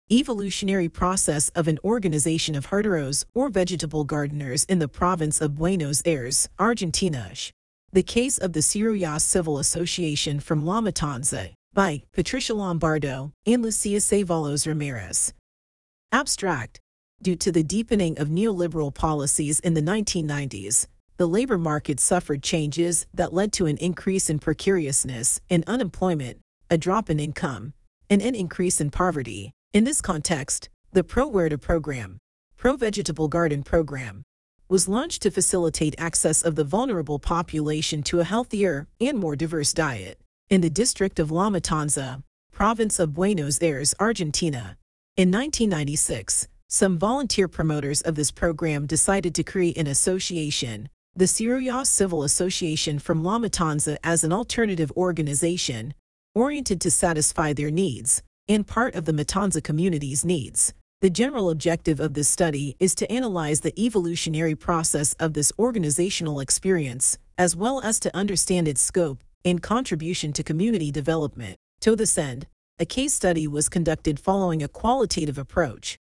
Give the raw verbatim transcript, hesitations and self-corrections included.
Evolutionary process of an organization of jardineros or vegetable gardeners in the province of Buenos Aires, Argentina. The case of the Cirujas Civil Association from La Matanza, by Patricia Lombardo and Lucia Cevallos Ramirez. Abstract. Due to the deepening of neoliberal policies in the nineteen nineties, the labor market suffered changes that led to an increase in precariousness and unemployment, a drop in income, and an increase in poverty. In this context, the Pro Huerta program, Pro Vegetable Garden program, was launched to facilitate access of the vulnerable population to a healthier and more diverse diet. In the district of La Matanza, province of Buenos Aires, Argentina, in nineteen ninety-six, some volunteer promoters of this program decided to create an association, the Cirujas Civil Association from La Matanza, as an alternative organization oriented to satisfy their needs and part of the Matanza community's needs. The general objective of this study is to analyze the evolutionary process of this organizational experience, as well as to understand its scope and contribution to community development. To this end, a case study was conducted following a qualitative approach.